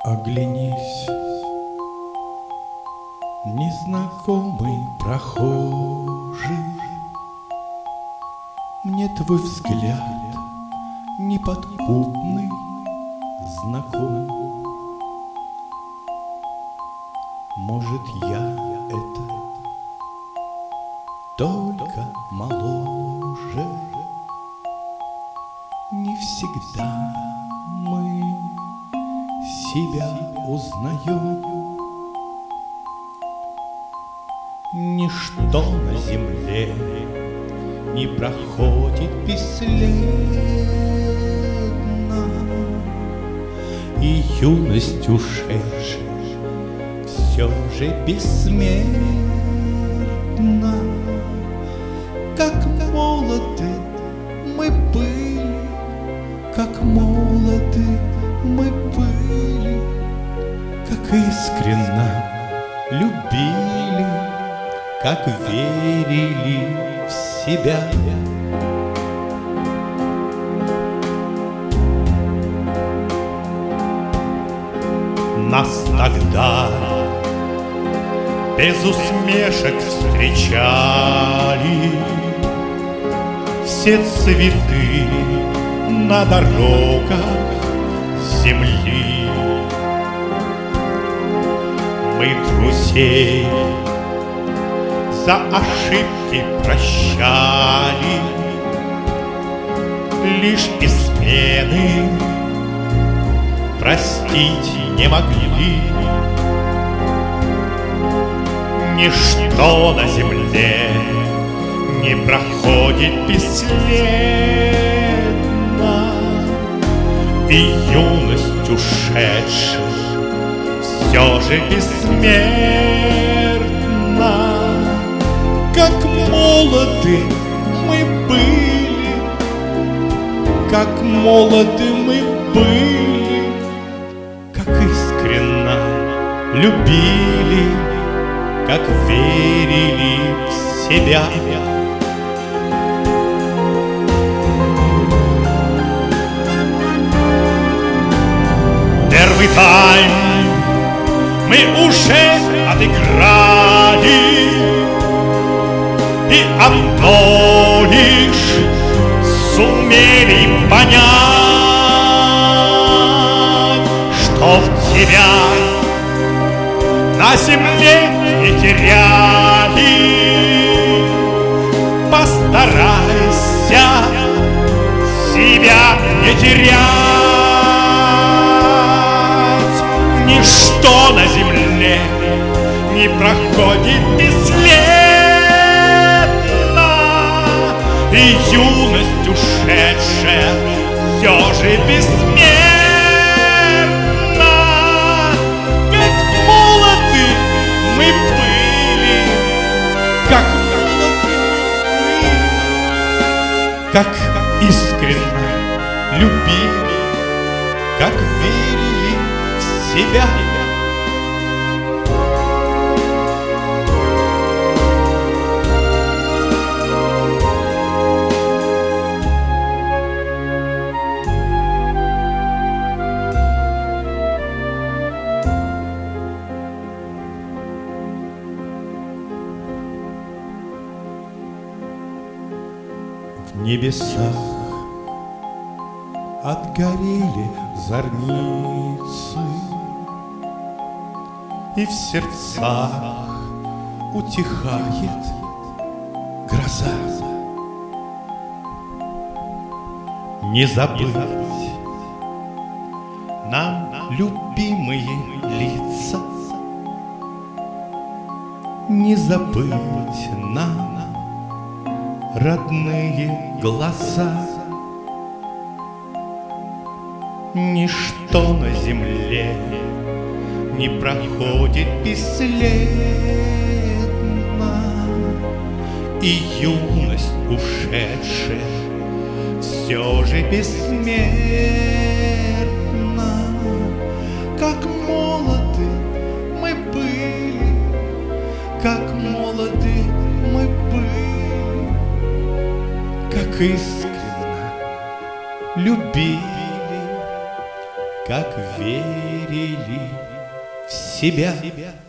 Оглянись, незнакомый прохожий, мне твой взгляд неподкупный знаком. Может, я это только моложе, не всегда мы себя узнаем. Ничто на земле не проходит бесследно, и юность ушедшая все же бессмертна. Как молоды мы были, как молоды мы были, как искренно любили, как верили в себя. Нас тогда без усмешек встречали все цветы на дорогах земли. Мы друзей за ошибки прощали, лишь измены простить не могли. Ничто на земле не проходит бесследно, и юность ушедшая все же бессмертна. Как молоды мы были, как молоды мы были, как искренно любили, как верили в себя. Первый тайм мы уже отыграли, и одно лишь сумели понять, что в тебя на земле не теряли. Постарайся себя не терять. Ничто на земле не проходит бесследно, и юность ушедшая все же бессмертна. Как молоды мы были, как молоды мы, как искренно любили, как верили в себя. В небесах отгорели зорницы, и в сердцах утихает гроза. Не забыть нам любимые лица, не забыть нам родные глаза. Ничто на земле не проходит бесследно, и юность ушедшая все же бессмертна. Как молоды мы были, как молоды мы были, как искренно любили, как верили в себя.